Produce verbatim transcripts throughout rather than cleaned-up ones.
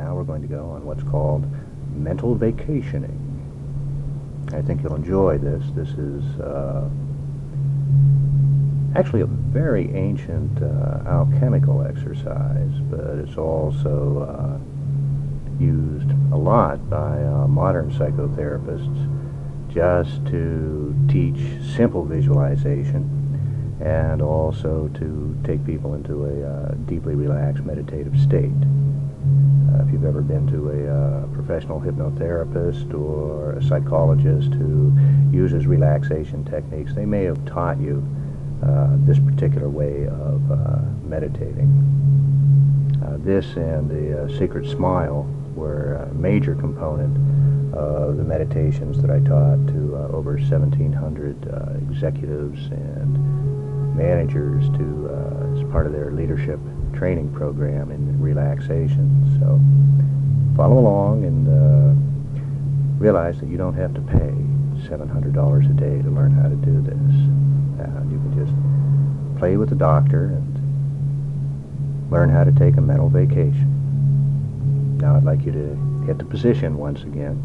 now we're going to go on what's called mental vacationing. I think you'll enjoy this. This is uh, actually a very ancient uh, alchemical exercise, but it's also uh, used a lot by uh, modern psychotherapists just to teach simple visualization and also to take people into a uh, deeply relaxed meditative state. Uh, if you've ever been to a uh, professional hypnotherapist or a psychologist who uses relaxation techniques, they may have taught you uh, this particular way of uh, meditating. Uh, this and the uh, Secret Smile were a major component of the meditations that I taught to uh, over seventeen hundred uh, executives and managers to uh, as part of their leadership training program in relaxation. So follow along and uh, realize that you don't have to pay seven hundred dollars a day to learn how to do this. Uh, you can just play with the doctor and learn how to take a mental vacation. Now I'd like you to hit the position once again.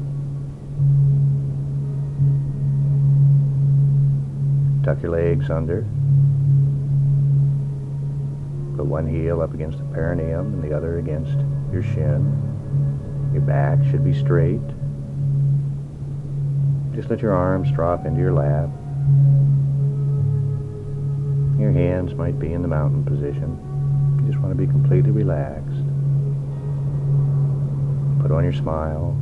Tuck your legs under. Put one heel up against the perineum and the other against your shin. Your back should be straight. Just let your arms drop into your lap. Your hands might be in the mountain position. You just want to be completely relaxed. Put on your smile.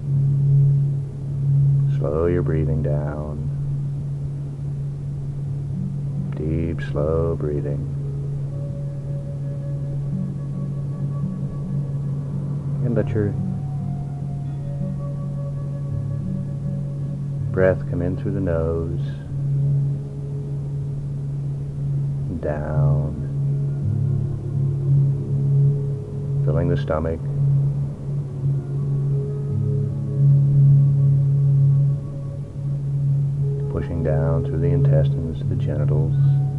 Slow your breathing down. Deep, slow breathing. And let your breath come in through the nose, down, filling the stomach, pushing down through the intestines to the genitals,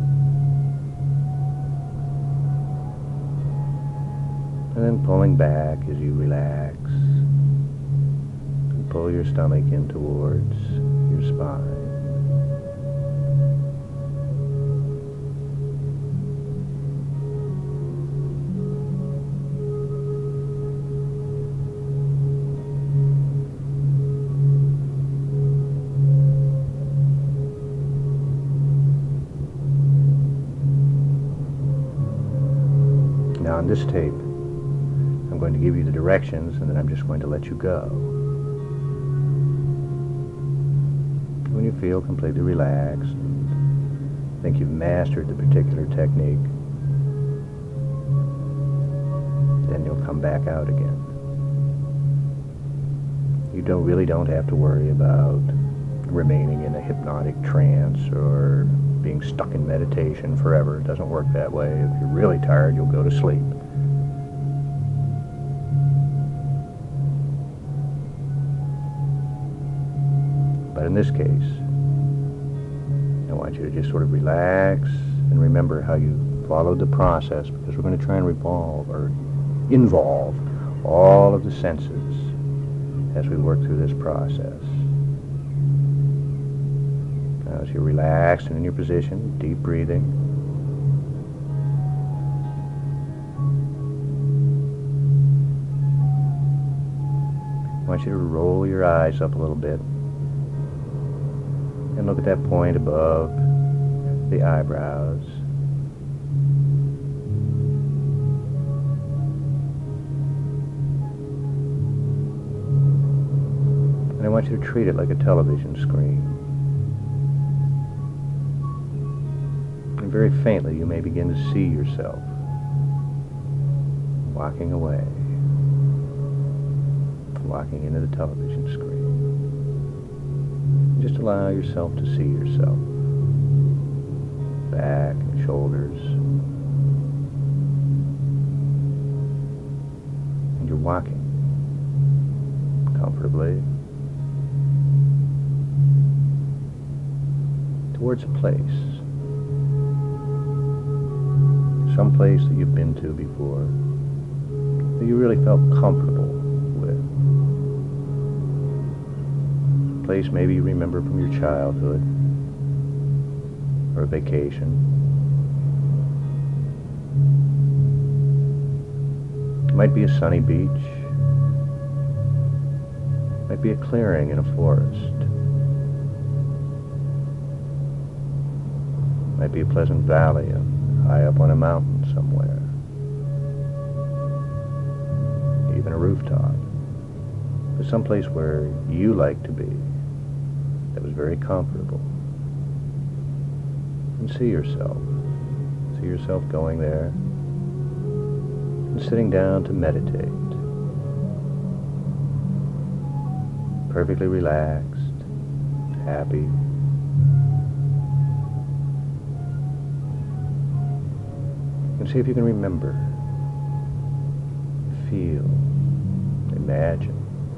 and then pulling back as you relax, and pull your stomach in towards your spine. Now on this tape, I'm going to give you the directions and then I'm just going to let you go. When you feel completely relaxed and think you've mastered the particular technique, then you'll come back out again. You don't really don't have to worry about remaining in a hypnotic trance or being stuck in meditation forever. It doesn't work that way. If you're really tired, you'll go to sleep. But in this case, I want you to just sort of relax and remember how you followed the process, because we're going to try and revolve or involve all of the senses as we work through this process. Now, as you're relaxed and in your position, deep breathing, I want you to roll your eyes up a little bit and look at that point above the eyebrows. And I want you to treat it like a television screen. And very faintly, you may begin to see yourself walking away, walking into the television screen. Just allow yourself to see yourself. Back and shoulders. And you're walking comfortably towards a place. Some place that you've been to before. that you really felt comfortable with. A place maybe you remember from your childhood, or a vacation. It might be a sunny beach. It might be a clearing in a forest. It might be a pleasant valley high up on a mountain somewhere. Even a rooftop. But someplace where you like to be, that was very comfortable. And see yourself. See yourself going there and sitting down to meditate. Perfectly relaxed, happy. And see if you can remember, feel, imagine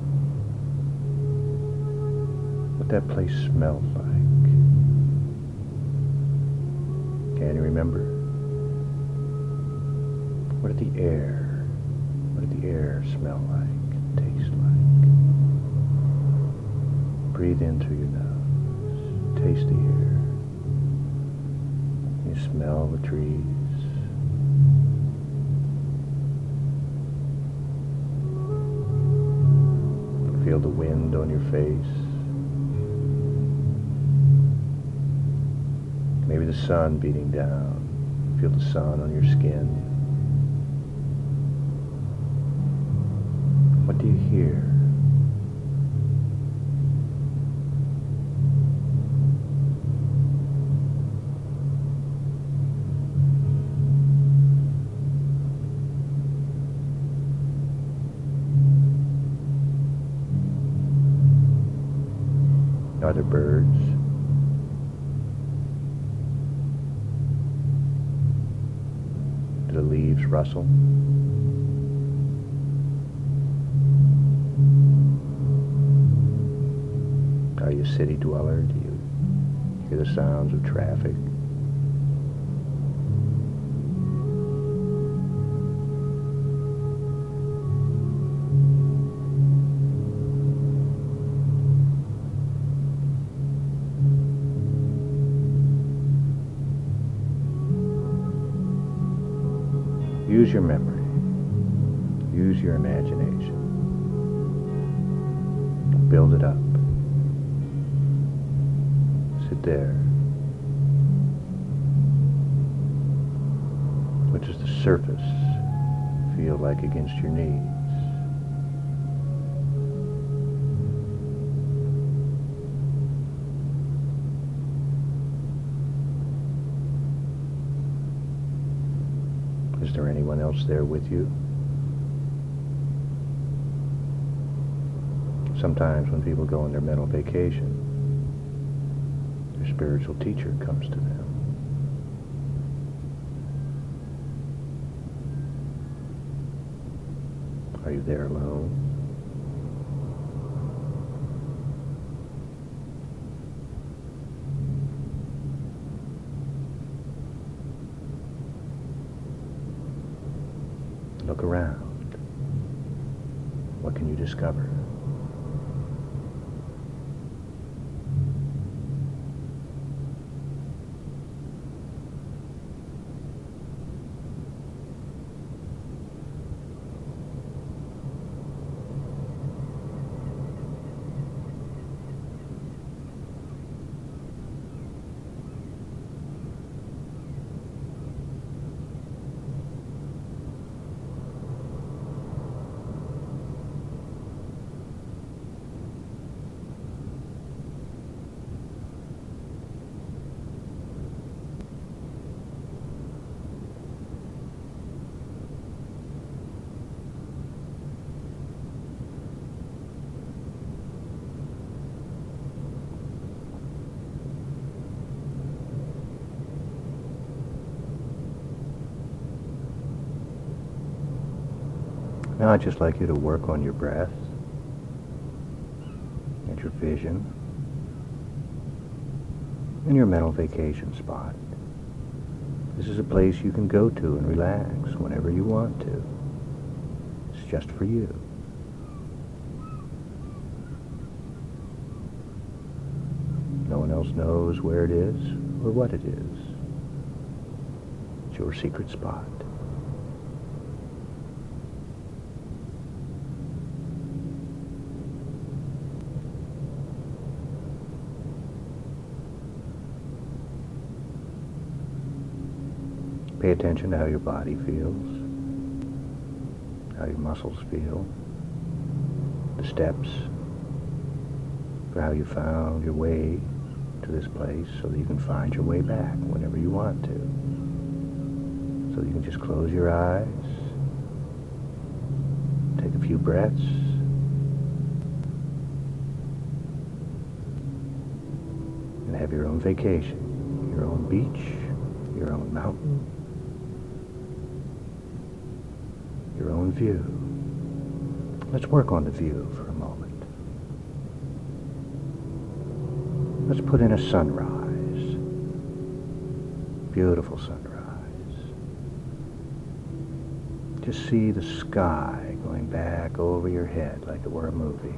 what that place smelled like. Can you remember? What did the air, what did the air smell like, taste like? Breathe in through your nose, taste the air. You smell the trees. Feel the wind on your face. Maybe the sun beating down. Feel the sun on your skin. What do you hear? Are there birds? Do the leaves rustle? Are you a city dweller? Do you hear the sounds of traffic? Use your memory. Use your imagination. Build it up. Sit there. What does the surface feel like against your knees? Is there anyone else there with you? Sometimes when people go on their mental vacation, their spiritual teacher comes to them. Are you there alone? Look around. What can you discover? Now I'd just like you to work on your breath and your vision and your mental vacation spot. This is a place you can go to and relax whenever you want to. just for you. No one else knows where it is or what it is. It's your secret spot. Pay attention to how your body feels, how your muscles feel, the steps, for how you found your way to this place so that you can find your way back whenever you want to. So you can just close your eyes, take a few breaths, and have your own vacation, your own beach, your own mountain, your own view. Let's work on the view for a moment. Let's put in a sunrise. Beautiful sunrise. Just see the sky going back over your head like it were a movie.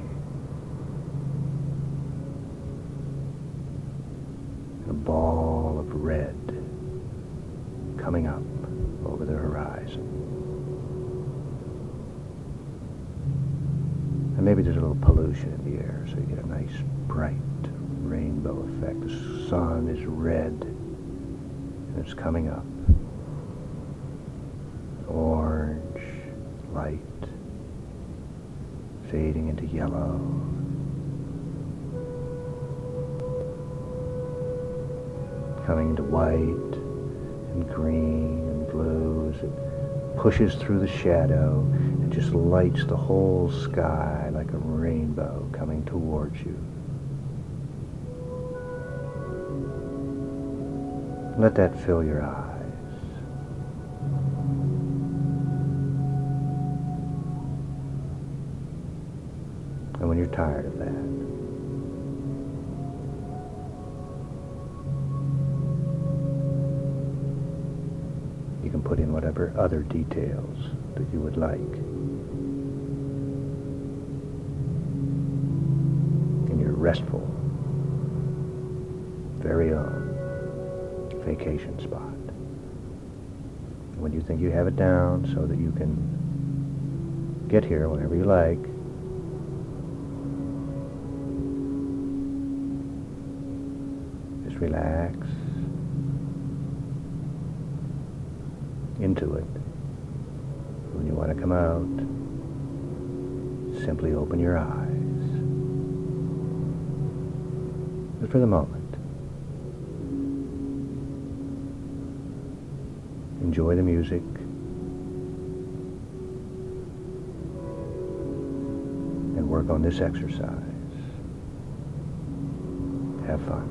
And a ball of red coming up over the horizon. And maybe there's a little pollution in the air, so you get a nice bright rainbow effect. The sun is red, and it's coming up. Orange light, fading into yellow. Coming into white and green and blue as it pushes through the shadow and just lights the whole sky like a rainbow coming towards you. Let that fill your eyes. And when you're tired of that, you can put in whatever other details that you would like in your restful, very own vacation spot. When you think you have it down so that you can get here whenever you like, just relax into it. When you want to come out, simply open your eyes. But for the moment, enjoy the music. And work on this exercise. Have fun.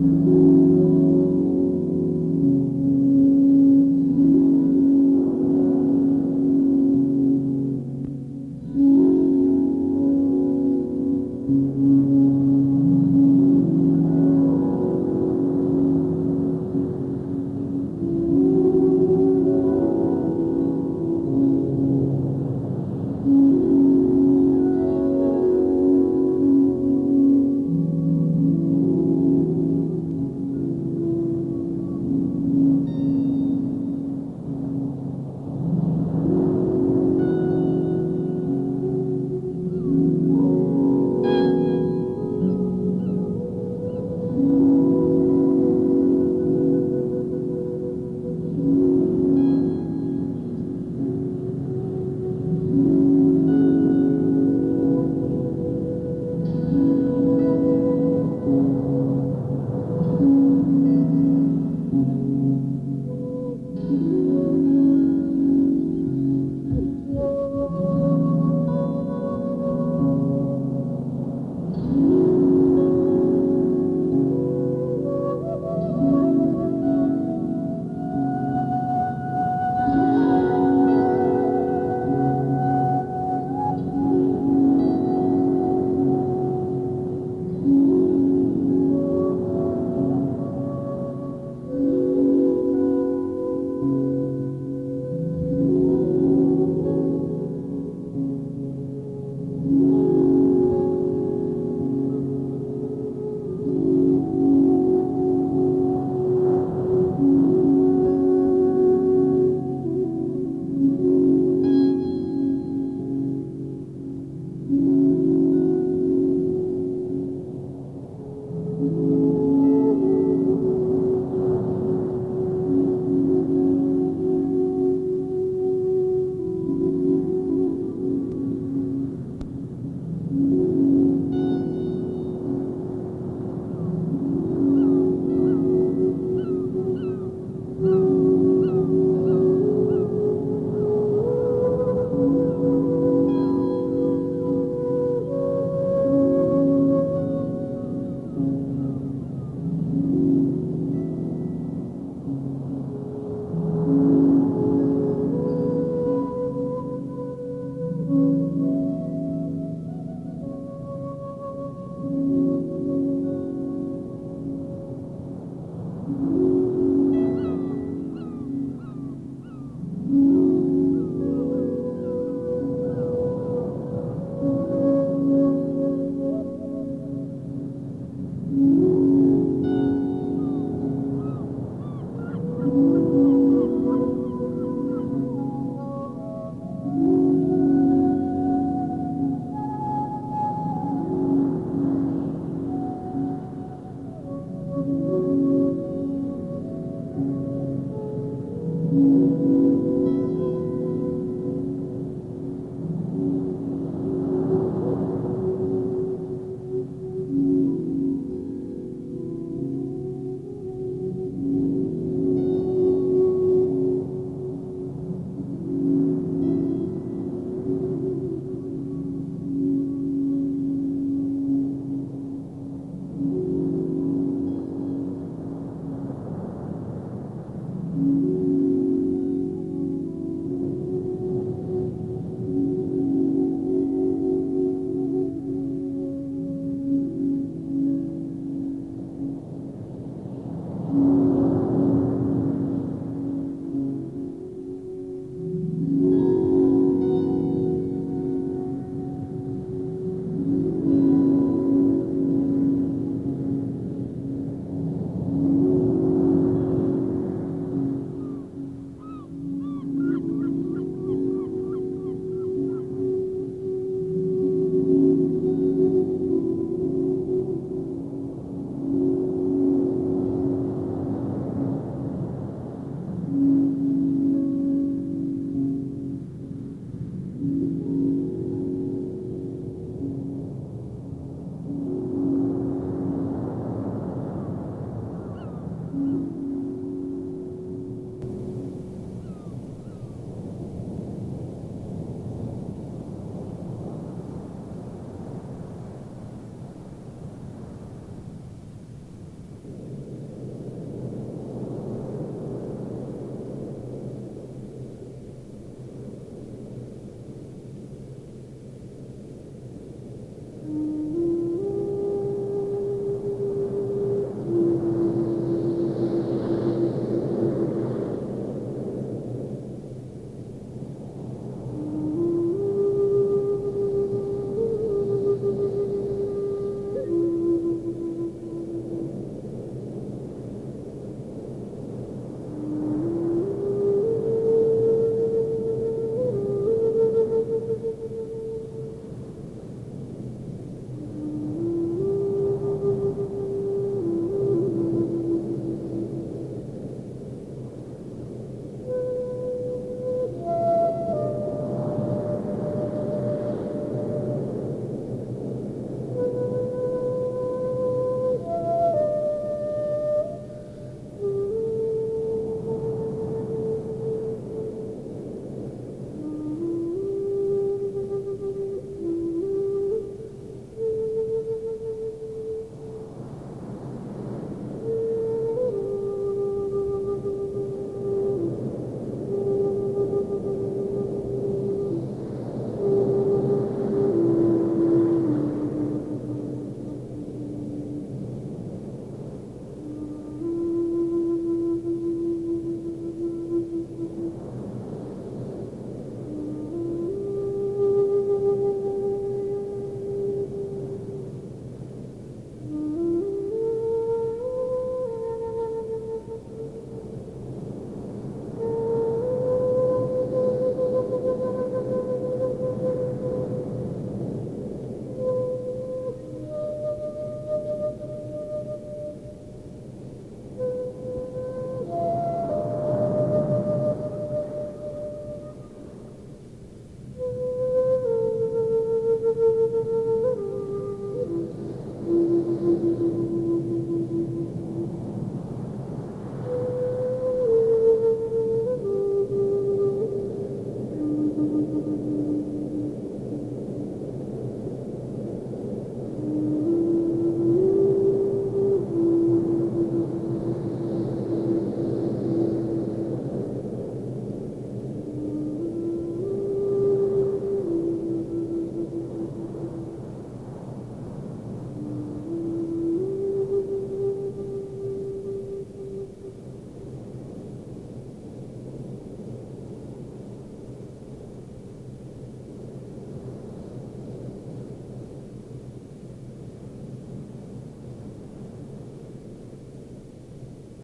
Thank you.